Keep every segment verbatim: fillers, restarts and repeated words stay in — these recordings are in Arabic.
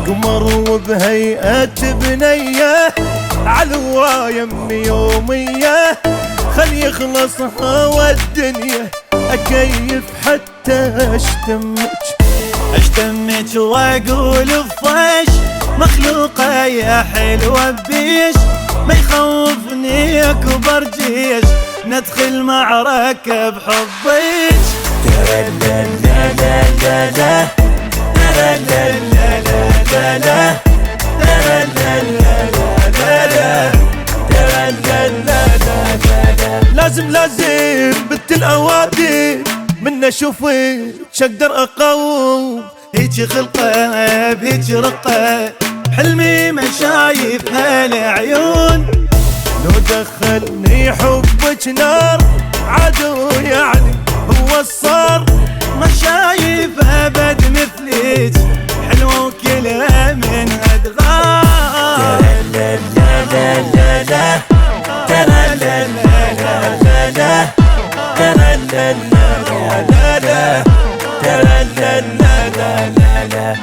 قمر وبهيئة بنية على يمي يومية خل يخلص هوا الدنيا أكيف حتى أشتمك أشتمك وأقول بفش مخلوقة يا حلوة بيش ما يخوفني أكبر جيش ندخل معركة بحبك ترى لا لا لا لا لا ترى لا لا لا لا لا ترى لا لا لا لا ترى لا لا لا لا لازم لازم بنت الأوادم من أشوفك شقدر أقاوم هيج خلقة بهيج رقة بحلمي ما شايف هالعيون لو دخلني حبك نار عدو يعني هو الصار ما شايف أبد مثلك حلوة وكلها من أدغار ترى لا لا لا لا ترى لا لا لا لا ترى لا لا لا ترى لا لا لا لا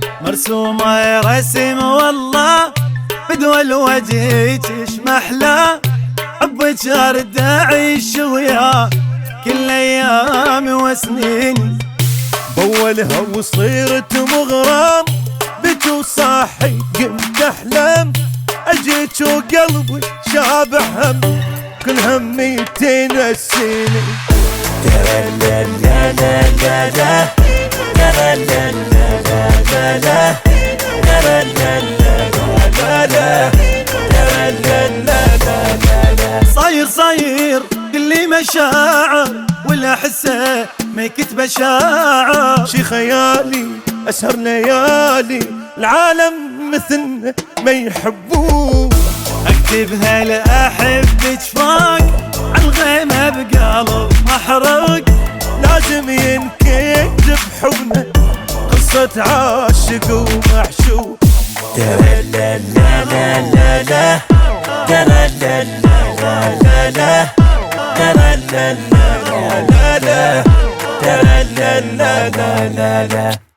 مرسومة رسم والله بدول وجهك ايش محلى حبك ارد اعيش وياه كل ايامي وسنيني بولها وصيرت مغرم بك وصاحي قمت احلم اجيك وقلبي شابح هم كل همي تنسيني ترى لا لا لا لا لا ترى لا لا لا لا ترى لا لا لا لا ترى لا لا لا لا صاير صاير كل مشاعر ولا احسه ما يكتب شاعر شي خيالي اسهر ليالي العالم مثلنا ما يحبوه اكتبها لاحبك فوق عالغيمه بقلب محروق لازم ينكتب حبنا قصة عاشق ومعشوق ترى لا لا لا لا لا ترى لا لا لا لا ترى لا لا لا لا ترى لا لا لا لا